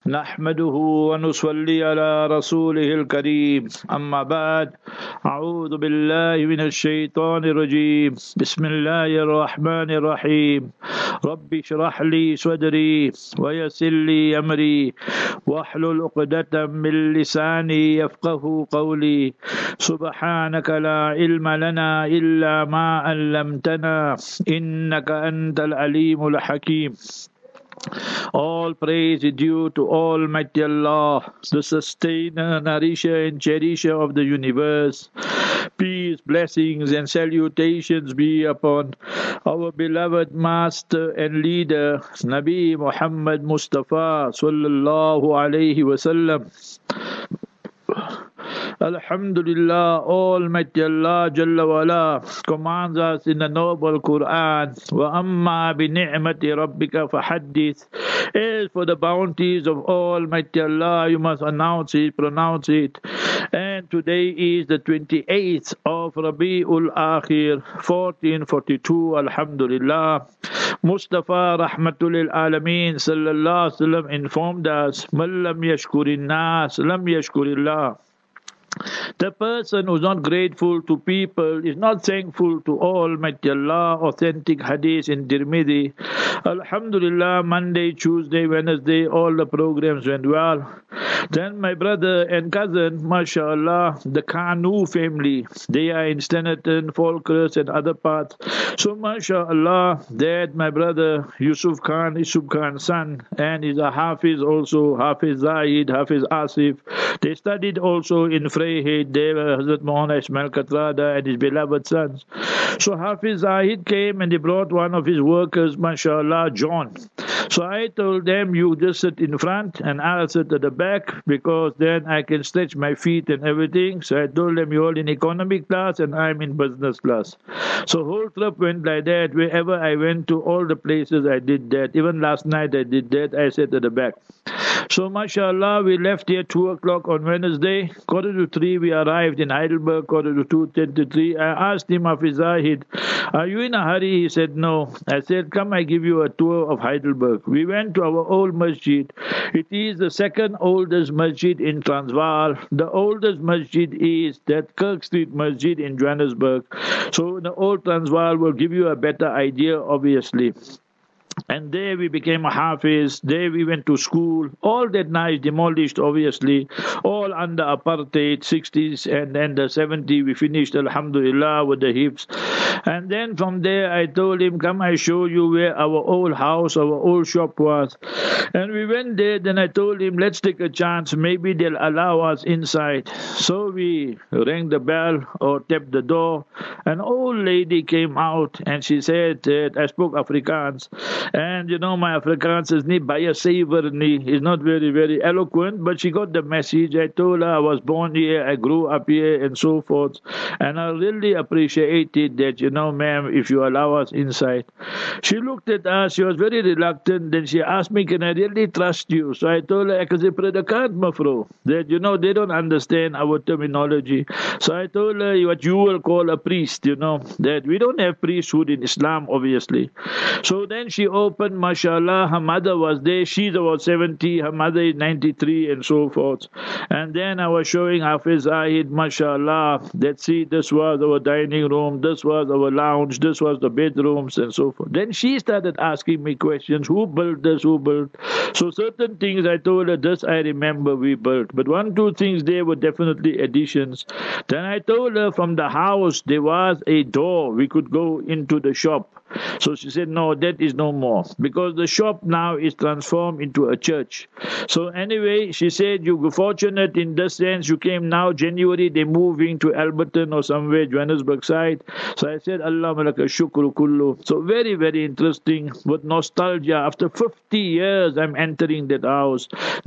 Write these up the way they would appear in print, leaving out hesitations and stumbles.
نحمده ونصلي على رسوله الكريم أما بعد أعوذ بالله من الشيطان الرجيم بسم الله الرحمن الرحيم رب اشرح لي صدري ويسر لي أمري واحلل عقدة من لساني يفقه قولي سبحانك لا علم لنا إلا ما علمتنا إنك أنت العليم الحكيم. All praise is due to Almighty Allah, the sustainer, nourisher and cherisher of the universe. Peace, blessings and salutations be upon our beloved master and leader, Nabi Muhammad Mustafa sallallahu alayhi wasallam. Alhamdulillah, Almighty Allah Jalla wala commands us in the noble Quran, وَأَمَّا بِنِعْمَةِ رَبِّكَ فَحَدِّثْ. As for the bounties of Almighty Allah, you must announce it, pronounce it. And today is the 28th of Rabi'ul Akhir, 1442, Alhamdulillah. Mustafa Rahmatul Alameen Sallallahu Alaihi Wasallam informed us, مَنْ لَمْ يَشْكُرِ النَّاسِ لَمْ يَشْكُرِ اللَّهِ. The person who is not grateful to people is not thankful to Almighty Allah. Authentic hadith in Tirmidhi. Alhamdulillah, Monday, Tuesday, Wednesday, all the programs went well. Then my brother and cousin, mashallah, the Kanu family, they are in Stenerton, Falkirk and other parts. So mashallah, that my brother Yusuf Khan's son, and is a Hafiz also, Hafiz Zahid, Hafiz Asif. They studied also in Freyhead, they were Hazrat Mohan Ismail Katrada and his beloved sons. So Hafiz Zahid came and he brought one of his workers, mashallah, John. So I told them, you just sit in front and I'll sit at the back because then I can stretch my feet and everything. So I told them, you're all in economic class and I'm in business class. So whole trip went like that. Wherever I went to, all the places I did that. Even last night I did that. I sat at the back. So mashallah, we left here 2 o'clock on Wednesday. 2:45 we arrived in Heidelberg. 2:45, 10:03. I asked him, Hafiz Zahid, are you in a hurry? He said, no. I said, come, I give you a tour of Heidelberg. We went to our old masjid. It is the second oldest masjid in Transvaal. The oldest masjid is that Kirk Street Masjid in Johannesburg. So the old Transvaal will give you a better idea, obviously. And there we became a Hafiz, there we went to school, all that nice demolished obviously, all under apartheid, 60s and then the 70s we finished alhamdulillah with the hips. And then from there I told him, come I show you where our old house, our old shop was. And we went there, then I told him, let's take a chance, maybe they'll allow us inside. So we rang the bell or tapped the door. An old lady came out and she said that I spoke Afrikaans. And you know, my Afrikaans is not baie suiwer nie. It's not very, very eloquent, but she got the message. I told her I was born here, I grew up here, and so forth. And I really appreciated that, you know, ma'am, if you allow us inside. She looked at us, she was very reluctant. Then she asked me, can I really trust you? So I told her, ek is 'n predikant, mevrou. That, you know, they don't understand our terminology. So I told her what you will call a priest, you know, that we don't have priesthood in Islam, obviously. So then she opened, mashallah, her mother was there, she's about 70, her mother is 93 and so forth. And then I was showing Hafiz Zahid, mashallah, that see, this was our dining room, this was our lounge, this was the bedrooms and so forth. Then she started asking me questions, who built this, who built? So certain things I told her, this I remember we built. But 1-2 things there were definitely additions. Then I told her from the house there was a door, we could go into the shop. So she said, no, that is no more, because the shop now is transformed into a church. So anyway, she said, you were fortunate in this sense, you came now, January, they're moving to Alberton or somewhere, Johannesburg side. So I said, Allah malaka shukru kullu. So very, very interesting, with nostalgia. After 50 years, I'm entering that house.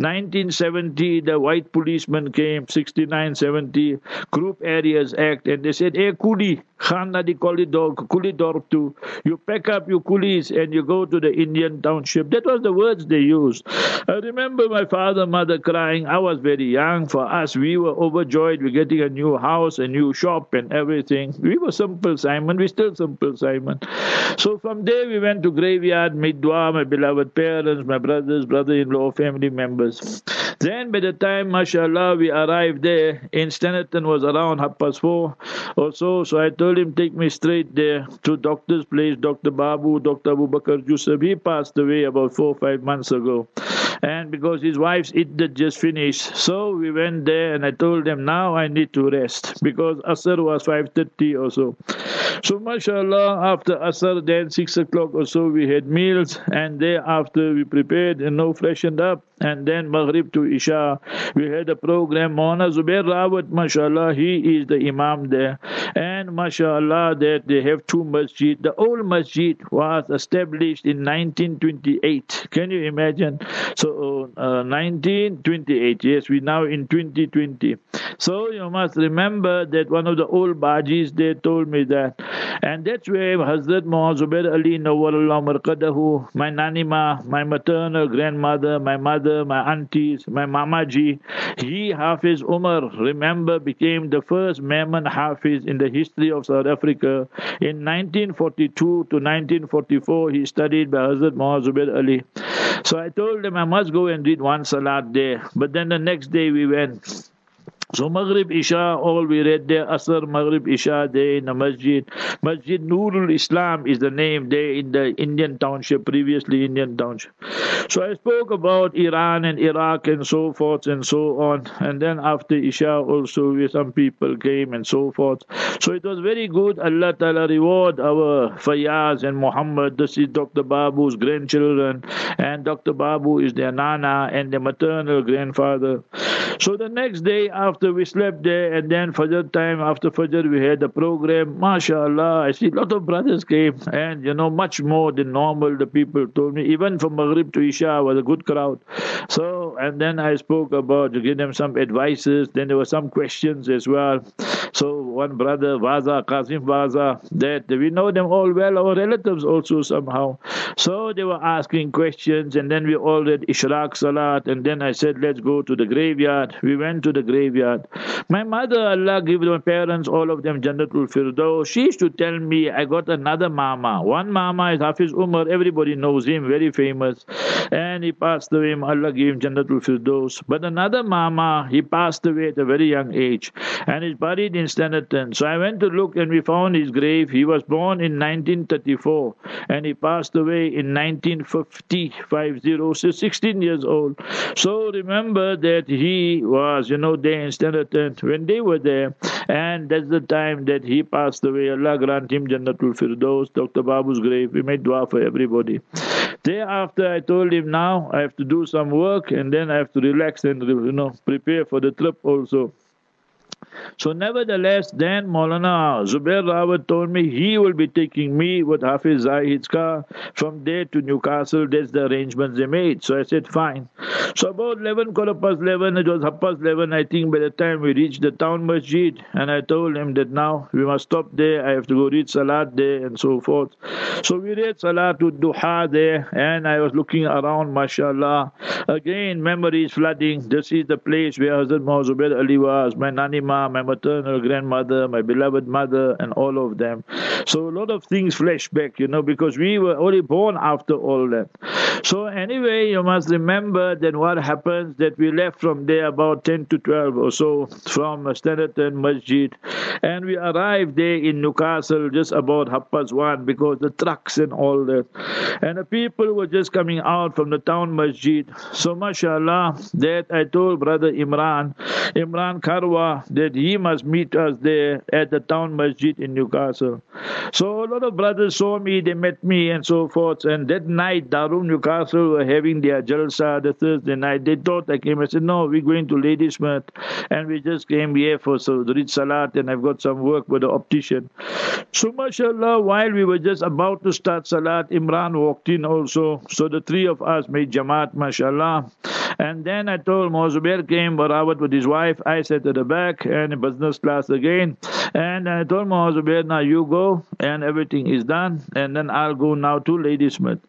1970, the white policeman came, 69, 70, Group Areas Act, and they said, hey, Kuli, Khan Nadi Kulidor to, you pack up your coolies and you go to the Indian township. That was the words they used. I remember my father, mother crying. I was very young. For us, we were overjoyed. We're getting a new house, a new shop, and everything. We were simple, Simon. We're still simple, Simon. So from there, we went to graveyard, made dua, my beloved parents, my brothers, brother-in-law, family members. Then by the time, mashallah, we arrived there, in Stanton was around 4:30 or so. So I told him, take me straight there to doctor's place, Dr. Babu, Dr. Abu Bakr Yusuf. He passed away about 4 or 5 months ago. And because his wife's iddat just finished, so we went there and I told them, now I need to rest because Asr was 5:30 or so. So mashallah, after Asr, then 6 o'clock or so, we had meals, and thereafter we prepared and freshened up, and then Maghrib to Isha, we had a program. Maulana Zubair Rawat, mashallah, he is the Imam there, and mashallah, that they have 2 masjid. The old masjid was established in 1928. Can you imagine? So 1928, yes, we now in 2020. So you must remember that one of the old Bajis, they told me that. And that's where Hazrat Muhammad Zubair Ali Nawwarullah Marqadahu, my Nanima, my maternal grandmother, my mother, my aunties, my Mamaji, he, Hafiz Umar, remember, became the first Memon Hafiz in the history of South Africa. In 1942 to 1944, he studied by Hazrat Muhammad Zubair Ali. So I told him I must go and read one salat there. But then the next day we went. So Maghrib, Isha, all we read there. Asr, Maghrib, Isha there in the masjid. Masjid Nurul Islam is the name there in the Indian township, previously Indian township. So I spoke about Iran and Iraq and so forth and so on. And then after Isha also, where some people came and so forth. So it was very good. Allah Ta'ala reward our Fayaz and Muhammad. This is Dr. Babu's grandchildren. And Dr. Babu is their Nana and their maternal grandfather. So the next day after we slept there, and then Fajr time, after Fajr we had a program. MashaAllah, I see a lot of brothers came, and much more than normal, the people told me. Even from Maghrib to Isha was a good crowd. So, and then I spoke about to give them some advices. Then there were some questions as well. So one brother, Vaza, Qasim Vaza, that we know them all well, our relatives also somehow. So they were asking questions, and then we all read Ishraq Salat, and then I said, let's go to the graveyard. We went to the graveyard. My mother, Allah give my parents, all of them, Jannatul Firdaus. She used to tell me, I got another mama. One mama is Hafiz Umar, everybody knows him, very famous. And he passed away, Allah gave him Jannatul Firdaus. But another mama, he passed away at a very young age, and is buried in Stanton. So I went to look, and we found his grave. He was born in 1934, and he passed away in 1950, so 16 years old. So remember that he was, there in Stanton when they were there, and that's the time that he passed away. Allah grant him Jannatul Firdaus, Dr. Babu's grave. We made dua for everybody. Thereafter, I told him, now I have to do some work, and then I have to relax and prepare for the trip also. So nevertheless, then Maulana Zubair Rawat told me he will be taking me with Hafiz Zahid's car from there to Newcastle. That's the arrangements they made. So I said, fine. So about 11, 11, it was 11:30, I think, by the time we reached the town masjid. And I told him that now we must stop there. I have to go read Salat there and so forth. So we read Salatul Duha there, and I was looking around, mashallah. Again, memories flooding. This is the place where Hazrat Muhammad Zubair Ali was, my Nanima, my maternal grandmother, my beloved mother, and all of them. So a lot of things flash back, because we were only born after all that. So anyway, you must remember that what happens, that we left from there about 10 to 12 or so from Stanton Masjid, and we arrived there in Newcastle just about 1:30 because the trucks and all that. And the people were just coming out from the town masjid. So mashallah, that I told brother Imran Karwa, that he must meet us there at the town masjid in Newcastle. So a lot of brothers saw me, they met me and so forth. And that night, Darul Newcastle were having their jalsa the Thursday night. They thought I came. I said, no, we're going to Ladysmith, and we just came here for the read Salat, and I've got some work with the optician. So mashallah, while we were just about to start Salat, Imran walked in also. So the three of us made Jamaat, mashallah. And then I told Muhammad Zubair came, Barawat with his wife. I sat at the back and in business class again. And I told Muhammad Zubair, now you go and everything is done. And then I'll go now to Ladysmith.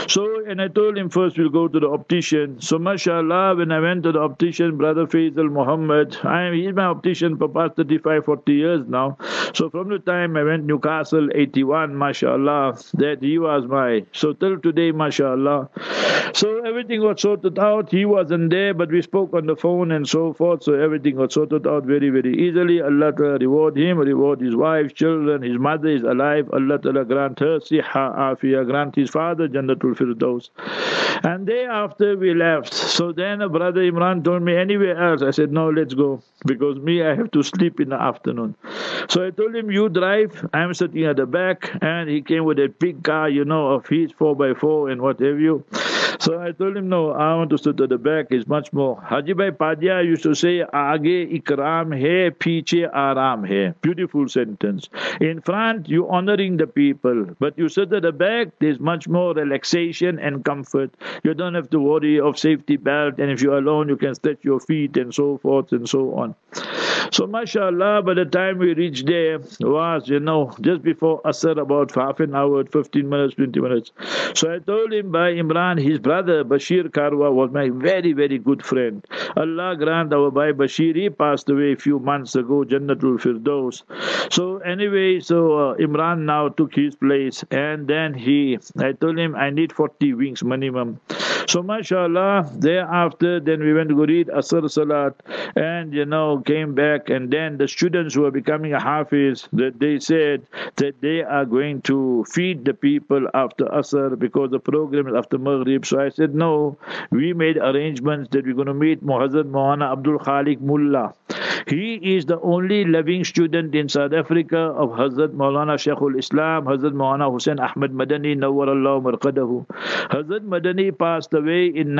So, and I told him first we'll go to the optician. So, mashallah, when I went to the optician, Brother Faisal Muhammad, he's my optician for past 35, 40 years now. So, from the time I went Newcastle, 81, mashallah, that he was so till today, mashallah. So, everything got sorted out. He wasn't there, but we spoke on the phone and so forth. So, everything got sorted out very, very easily. Allah Ta'ala reward him, reward his wife, children, his mother is alive. Allah Ta'ala grant her siha, afia, grant his father Jannatul Firdaus. And day after we left, so then Brother Imran told me anywhere else. I said, no, let's go. Because I have to sleep in the afternoon. So I told him, you drive. I'm sitting at the back. And he came with a big car, of his 4x4 and what have you. So I told him, no, I want to sit at the back. It's much more. Haji Bhai Padia used to say, Aage ikram hai, piche aram hai. Beautiful sentence. In front, you honoring the people. But you sit at the back, there's much more relaxation and comfort. You don't have to worry of safety belt. And if you're alone, you can stretch your feet and so forth and so on. So, mashallah, by the time we reached there was, just before Asr, about half an hour, 15 minutes, 20 minutes. So I told him, by Imran, his brother Bashir Karwa was my very, very good friend. Allah grant our Bhai Bashir, he passed away a few months ago, Jannatul Firdaus. So anyway, Imran now took his place, and then I told him, I need 40 wings minimum. So mashallah, thereafter, then we went to go read Asr Salat, and came back, and then the students who were becoming a Hafiz, that they said that they are going to feed the people after Asr because the program is after Maghrib. So I said, no, we made arrangements that we're going to meet Hazrat Maulana Abdul Khalik Mullah. He is the only living student in South Africa of Hazrat Maulana Shaykhul Islam, Hazrat Maulana Hussain Ahmad Madani, Nawwarallahu Marqadahu. Hazrat Madani passed away in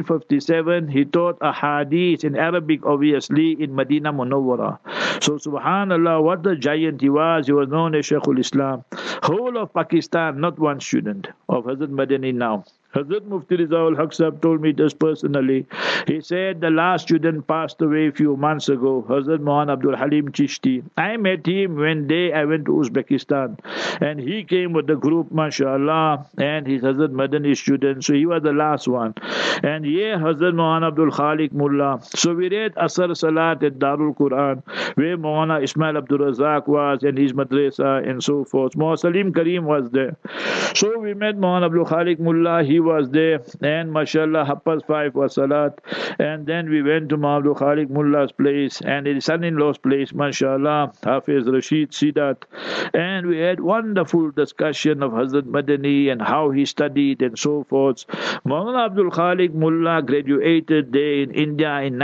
1957. He taught a hadith in Arabic, obviously, in Medina Munawwara. So, subhanallah, what a giant he was. He was known as Shaykhul Islam. Whole of Pakistan, not one student of Hazrat Madani now. Hazrat Mufti Rizal Haq Sahab told me this personally. He said the last student passed away a few months ago, Hazrat Maulana Abdul Halim Chishti. I met him when I went to Uzbekistan. And he came with the group, mashallah, and he's Hazrat Madani student. So he was the last one. And Hazrat Maulana Abdul Khalik Mullah. So we read Asr Salat at Darul Quran, where Maulana Ismail Abdul Razak was, and his madrasa, and so forth. Maulana Salim Kareem was there. So we met Maulana Abdul Khalik Mullah. He was there, and mashallah, 5:30 was Salat. And then we went to Maulana Abdul Khalik Mullah's place and his son-in-law's place, mashallah, Hafiz Rashid Sidat. And we had wonderful discussion of Hazrat Madani and how he studied and so forth. Maulana Abdul Khalik Mullah graduated there in India in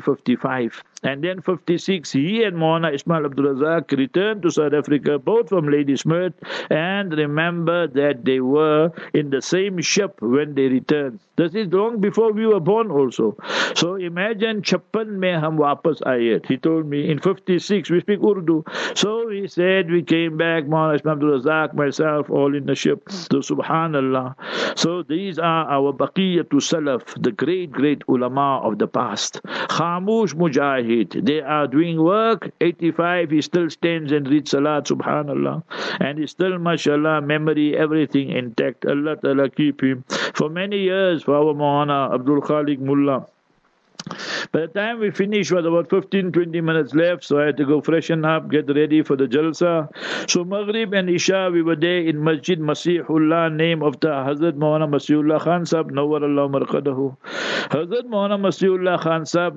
1955. And then 56, he and Maulana Ismail Abdul Razak returned to South Africa, both from Ladysmith, and remember that they were in the same ship when they returned. This is long before we were born also. So imagine, 56 mein hum wapas aaye. He told me, in 56, we speak Urdu. So he said, we came back, Maulana Ismail Abdul Razak, myself, all in the ship. So subhanallah. So these are our Baqiyatul Salaf, the great, great ulama of the past. Khamush Mujahid. They are doing work. 85, he still stands and reads Salat, subhanallah. And he still, mashallah, memory, everything intact. Allah Ta'ala keep him for many years, for our Maulana Abdul Khalik Mullah. By the time we finished, was about 15-20 minutes left, so I had to go freshen up, get ready for the Jalsa. So Maghrib and Isha, we were there in Masjid Masihullah, name of the Hazrat Maulana Masihullah Khan Sahab, Nawwarallahu Marqadahu. Hazrat Maulana Masihullah Khan Sahab,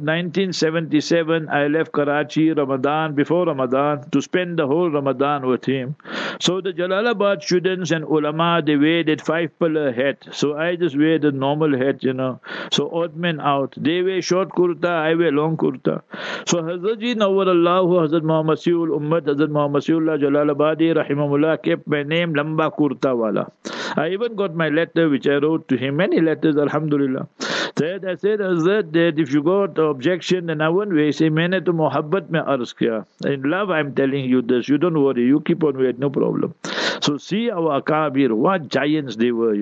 1977, I left Karachi, Ramadan, before Ramadan, to spend the whole Ramadan with him. So the Jalalabad students and ulama, they wear that 5-pillar hat. So I just wear the normal hat, So odd men out. They wear short kurta, I wear long kurta. So Hazrat Ji Nawwarallahu, Hazrat Muhammad Masihul Ummat, Hazrat Muhammad Masihullah Jalalabadi, Rahimahullah, kept my name Lamba Kurta Wala. I even got my letter which I wrote to him, many letters, alhamdulillah. I said, Hazrat, that if you got objection, then I won't wear. Say, maine to mohabbat mein arz kiya. In love, I'm telling you this. You don't worry. You keep on wearing, no problem. So see our Akabir, what giants they were,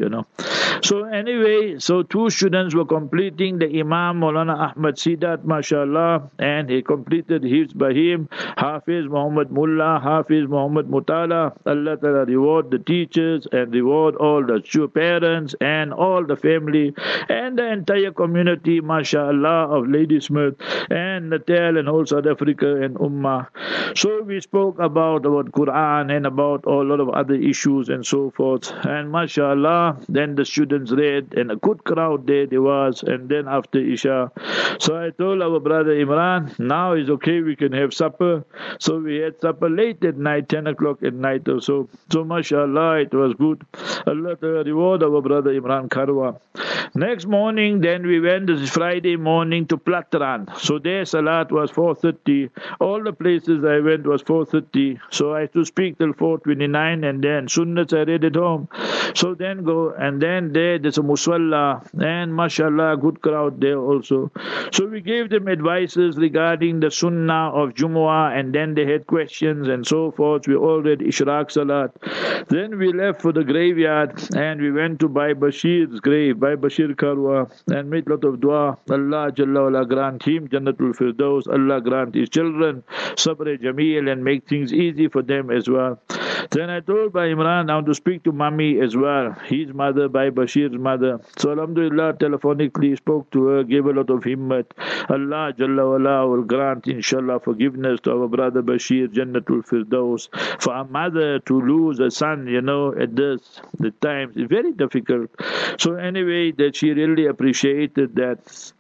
So anyway, so two students were completing the Imam Maulana Ahmad Sidat, mashallah, and he completed his by him, Hafiz Muhammad Mullah, Hafiz Muhammad Mutala. Allah Ta'ala reward the teachers and reward all the parents and all the family and the entire community, mashallah, of Ladysmith and Natal and whole South Africa and Ummah. So we spoke about Quran and about a lot of other issues and so forth. And mashallah, then the students read and a good crowd there was. And then after Isha, so I told our brother Imran, now is okay, we can have supper. So we had supper late at night, 10 o'clock at night or so. So mashallah, it was good. Allah Ta'ala reward our brother Imran Karwa. Next morning, then we went this Friday morning to Platran. So there Salat was 4:30. All the places I went was 4:30. So I had to speak till 4:29 and then Sunnats I read at home. So then go and then there's a Musalla and mashallah, good crowd there also. So we gave them advices regarding the Sunnah of Jumu'ah and then they had questions and so forth. We all read Ishraq Salat. Then we left for the graveyard and we went to Bhai Bashir's grave, Bhai Bashir Karwa, and made a lot of dua. Allah Jalla wala grant him Jannatul Firdaus. Allah grant his children Sabr Jameel and make things easy for them as well. Then I told Bhai Imran now to speak to Mummy as well, his mother, Bhai Bashir's mother. So Alhamdulillah, telephonically spoke to her, gave a lot of himmat. Allah Jalla wala will grant inshallah forgiveness to our brother Bashir, Jannatul Firdaus. For our mother to lose a son, at the times, it's very difficult. So anyway, that she really appreciated that.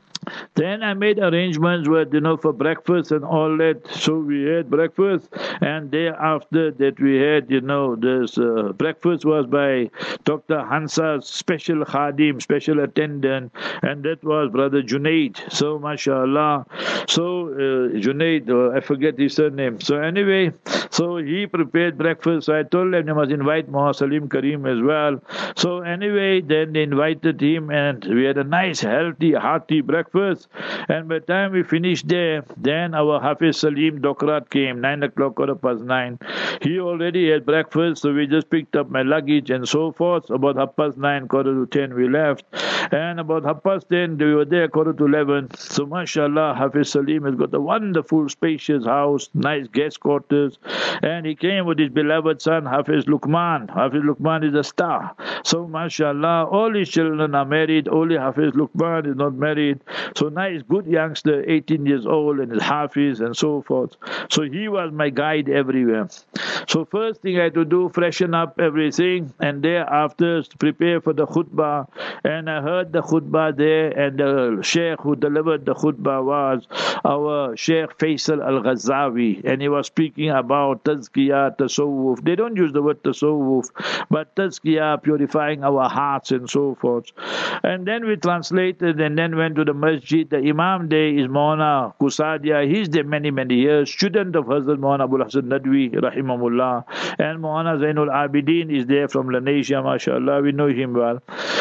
Then I made arrangements with, for breakfast and all that. So we had breakfast, and thereafter that we had, this breakfast was by Dr. Hansa's special khadim, special attendant, and that was Brother Junaid. So, mashallah. So, Junaid, I forget his surname. So anyway, so he prepared breakfast. So I told them they must invite Muhammad Salim Karim as well. So anyway, then they invited him, and we had a nice, healthy, hearty breakfast. And by the time we finished there, then our Hafiz Salim Dokrat came, 9 o'clock, 9:15. He already had breakfast, so we just picked up my luggage and so forth. About 9:30, 9:45 we left. And about 10:30 we were there, 11:45. So mashallah, Hafiz Salim has got a wonderful, spacious house, nice guest quarters. And he came with his beloved son, Hafiz Luqman. Hafiz Luqman is a star. So mashallah, all his children are married, only Hafiz Luqman is not married. So nice, good youngster, 18 years old, and is Hafiz and so forth. So he was my guide everywhere. So first thing I had to do, freshen up everything, and thereafter prepare for the khutbah. And I heard the khutbah there, and the sheikh who delivered the khutbah was our Sheikh Faisal Al-Ghazawi, and he was speaking about tazkiyah, tasawwuf. They don't use the word tasawwuf, but tazkiyah, purifying our hearts and so forth. And then we translated and then went to the masjid. The Imam there is Maulana Kusadia. He's there many, many years. Student of Hazrat Maulana Abul Hasan Nadwi, rahimahullah. And Maulana Zainul Abidin is there from Lanesia, mashallah. We know him well.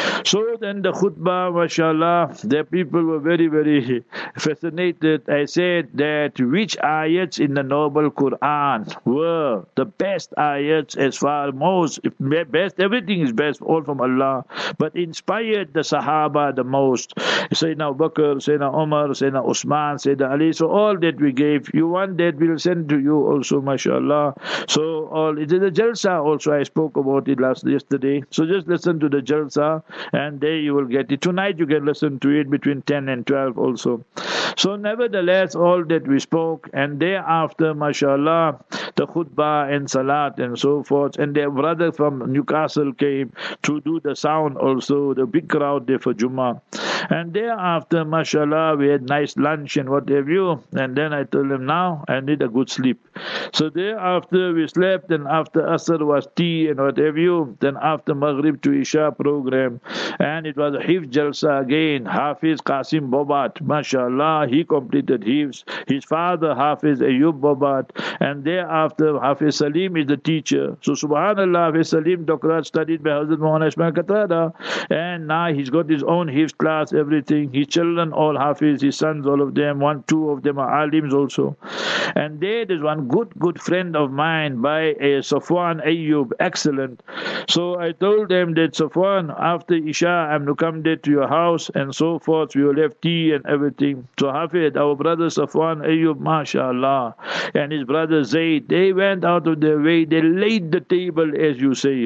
So then the khutbah, mashallah, the people were very, very fascinated. I said that which ayats in the Noble Quran were the best ayats as far most, best, everything is best, all from Allah, but inspired the Sahaba the most. Sayyidina Abu Bakr, Sayyidina Umar, Sayyidina Usman, Sayyidina Ali. So all that we gave, you want that, we'll send to you also, mashallah. So all, it is a jalsa also, I spoke about it yesterday. So just listen to the jalsa, and there you will get it. Tonight you can listen to it between 10 and 12 also. So nevertheless, all that we spoke, and thereafter, mashallah, the khutbah and salat and so forth, and their brother from Newcastle came to do the sound also, the big crowd there for Jummah. And thereafter, mashallah, we had nice lunch and what have you, and then I told him, now I need a good sleep. So thereafter we slept, and after Asr was tea and what have you, then after Maghrib to Isha program, and it was a Hifz Jalsa again. Hafiz Qasim Bobat, mashallah, he completed Hifz. His father Hafiz Ayub Bobat, and thereafter thereafter, Hafiz Salim is the teacher. So subhanallah, Hafiz Salim Dokrat studied by Hazrat Maulana Ismail Katrada, and now he's got his own hifz class, everything. His children all Hafiz, his sons, all of them, two of them are alims also. And there's one good friend of mine by a Safwan Ayyub, excellent. So I told them that Safwan, after Isha, I'm to come there to your house and so forth. We will have tea and everything. So Hafid, our brother Safwan Ayyub, mashallah, and his brother Zaid, they went out of their way. They laid the table, as you say,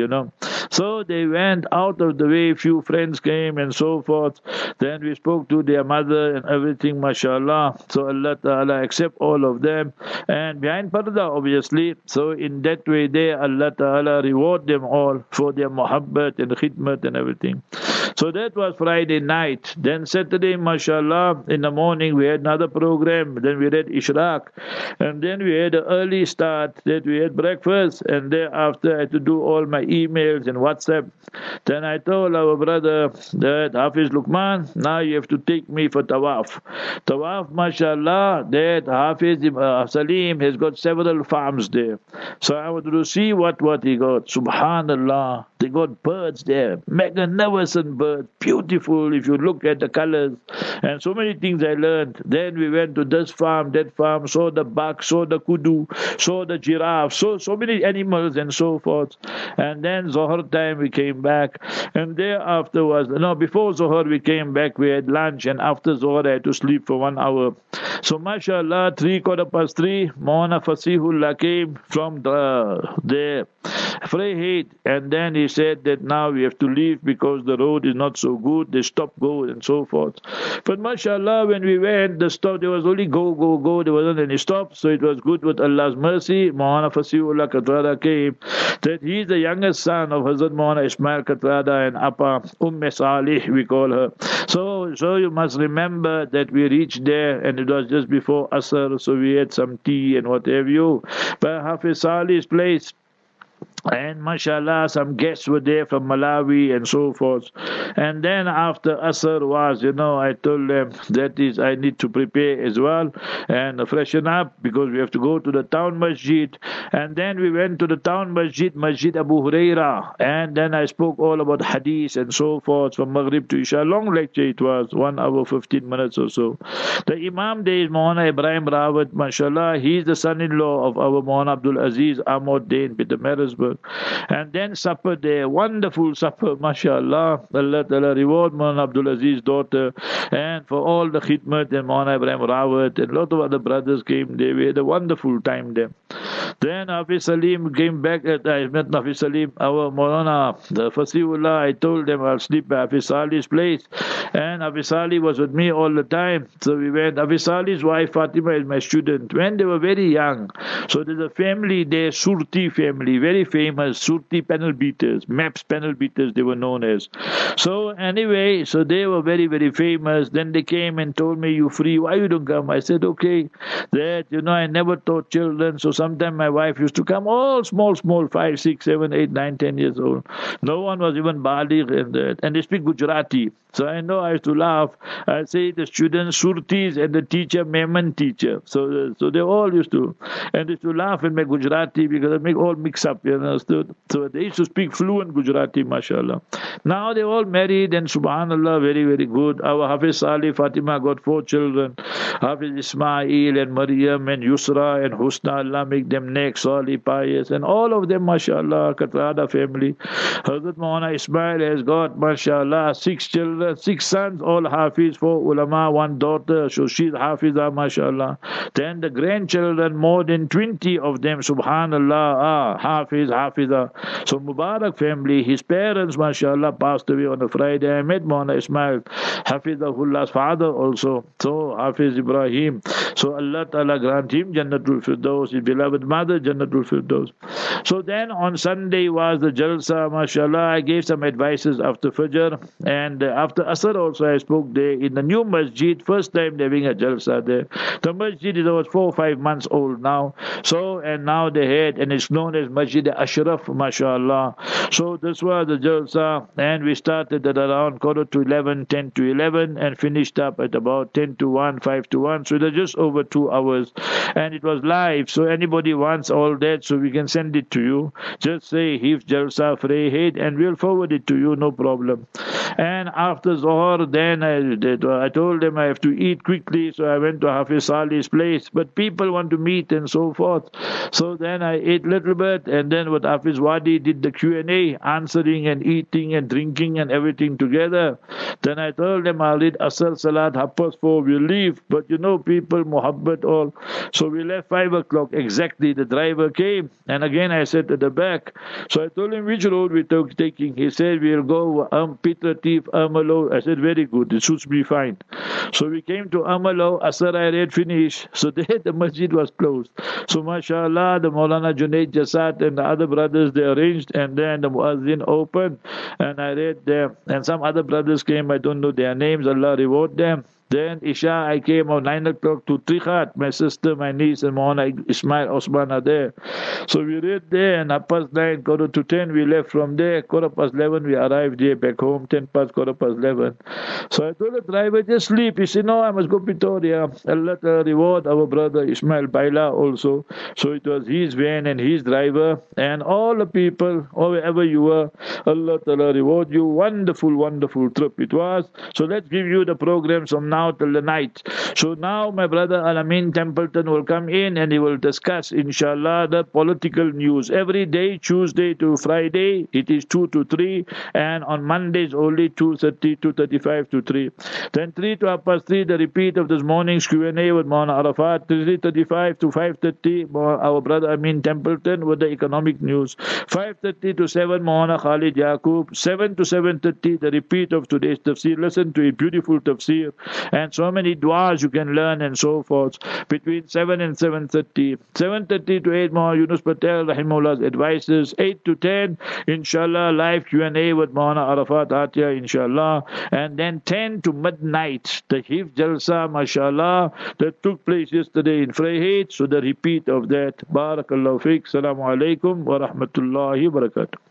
So they went out of the way. Few friends came and so forth. Then we spoke to their mother and everything, mashallah. So Allah Ta'ala accept all of them. And behind Parda, obviously. So in that way there, Allah Ta'ala reward them all for their muhabbat and khidmat and everything. So that was Friday night. Then Saturday, mashallah, in the morning we had another program. Then we read Ishraq. And then we had an early start. Then we had breakfast. And thereafter I had to do all my emails and WhatsApp. Then I told our brother that Hafiz Luqman, now you have to take me for Tawaf. Tawaf, mashallah, that Hafiz Salim has got several farms there. So I wanted to see what he got. Subhanallah. They got birds there. Magnificent birds. Beautiful if you look at the colors. And so many things I learned. Then we went to this farm, that farm, saw the buck, saw the kudu, saw the giraffe, so many animals and so forth. And then Zohar time we came back. And thereafter before Zohar we came back, we had lunch, and after Zohar I had to sleep for 1 hour. So mashallah, 3:15, Maulana Fasihullah came from the Freyhead, and then he said that now we have to leave because the road is not so good. They stop, go, and so forth. But mashallah, when we went, the stop, there was only go. There wasn't any stop. So it was good with Allah's mercy. Maulana Fasihullah Katrada came. That he is the youngest son of Hazrat Maulana Ismail Katrada and Appa Salih, we call her. So you must remember that we reached there, and it was just before Asr, so we had some tea and what have you. But Hafiz Salih's place, and mashallah, some guests were there from Malawi and so forth. And then after Asr was, I told them that is, I need to prepare as well and freshen up because we have to go to the town masjid. And then we went to the town masjid, Masjid Abu Huraira. And then I spoke all about hadith and so forth from Maghrib to Isha. Long lecture it was, 1 hour, 15 minutes or so. The Imam there is Maulana Ibrahim Rawat, mashallah. He is the son-in-law of our Maulana Abdul Aziz Ahmad Dain, Peter Marisburg. And then supper there, wonderful supper, mashallah. Allah Ta'ala reward Maulana Abdul Aziz's daughter, and for all the khidmat, and Maulana Ibrahim Rawat and a lot of other brothers came there. We had a wonderful time there. Then Hafiz Salim came back I met Hafiz Salim, our Maulana, the Fasihullah. I told them I'll sleep at Hafiz Salih's place, and Hafiz Salih was with me all the time. So we went. Hafiz Salih's wife Fatima is my student when they were very young. So there's a family there, Surti family, very famous, Surti panel beaters, MAPS panel beaters they were known as. So anyway, so they were very, very famous. Then they came and told me, you free, why you don't come? I said, okay, that, I never taught children, so sometimes my wife used to come, all small, 5, 6, 7, 8, 9, 10 years old. No one was even baligh in that. And they speak Gujarati. So I know I used to laugh. I say the students Surtis and the teacher Memon teacher. So they all used to, and they used to laugh and make Gujarati because they make all mix up, So they used to speak fluent Gujarati, mashallah. Now they all married and subhanallah, very, very good. Our Hafiz Salih Fatima got 4 children. Hafiz Ismail and Maryam and Yusra and Husna, Allah make them next, Salih, pious, and all of them, mashallah, Katrada family. Hazrat Maulana Ismail has got, mashallah, 6 children. 6 sons, all Hafiz, 4 ulama, 1 daughter, so she's Hafiza, mashallah. Then the grandchildren, more than 20 of them, subhanallah, Hafiz, Hafiza. So Mubarak family, his parents, mashallah, passed away on a Friday. I met Maulana Ismail, Hafizahullah's father also, so Hafiz Ibrahim. So Allah Ta'ala grant him Jannatul Firdaus, his beloved mother, Jannatul Firdaus. So then on Sunday was the Jalsa, mashallah. I gave some advices after Fajr, and after after Asr also I spoke there in the new masjid, first time they're having a jalsa there. The masjid is about 4 or 5 months old now. So, and now they had, and it's known as Masjid Ashraf, mashallah. So this was the jalsa, and we started at around quarter to 11, 10 to 11, and finished up at about 10 to 1, 5 to 1. So they're just over 2 hours, and it was live. So anybody wants all that, so we can send it to you. Just say Hifz Jalsa Freiheit, and we'll forward it to you, no problem. And after Zohar, then I told them I have to eat quickly, so I went to Hafiz Salih's place. But people want to meet and so forth. So then I ate a little bit, and then what Hafiz Wadi did the Q&A, answering and eating and drinking and everything together. Then I told them I'll read Asr Salat, 4:30, we'll leave. But people, muhabbat all. So we left 5 o'clock exactly. The driver came, and again I sat at the back. So I told him which road we took taking. He said we'll go Pitra Tif, Amalo. I said very good, it suits me fine. So we came to Amalo, Asr I read finished. So there the masjid was closed. So mashallah, the Maulana Junaid Jasat and the other brothers, they arranged, and then the Muazzin opened, and I read there. And some other brothers came, I don't know their names, Allah reward them. Then Isha, I came at 9 o'clock to Trikhat. My sister, my niece, and Maulana Ismail Osman are there. So we read there, and 9:15, quarter to 10, we left from there. 11:15, we arrived here back home. 10 past, 11:15. So I told the driver, just sleep. He said, no, I must go Pretoria. Allah reward our brother Ismail Baila also. So it was his van and his driver, and all the people, or wherever you were, Allah reward you. Wonderful, wonderful trip it was. So let's give you the programs from now till the night. So now my brother Al-Amin Templeton will come in and he will discuss, inshallah, the political news. Every day, Tuesday to Friday, it is 2 to 3, and on Mondays only 2:30, 2:35 to 3. Then 3 to 3:30, the repeat of this morning's Q&A with Maulana Arafat. 3:35 to 5:30, our brother Amin Templeton with the economic news. 5:30 to 7, Maulana Khalid Yaqub. 7 to 7:30, the repeat of today's tafsir. Listen to a beautiful tafsir, and so many du'as you can learn and so forth. Between 7 and 7:30. 7:30 to 8, Maulana Yunus Patel, Rahimullah's advices. 8 to 10, inshallah, live Q&A with Maulana Arafat Atiyah, inshallah. And then 10 to midnight, the Hifz Jalsa, mashallah, that took place yesterday in Freiheit. So the repeat of that. Barakallahu fiqh. Assalamu alaikum wa rahmatullahi wa barakatuh.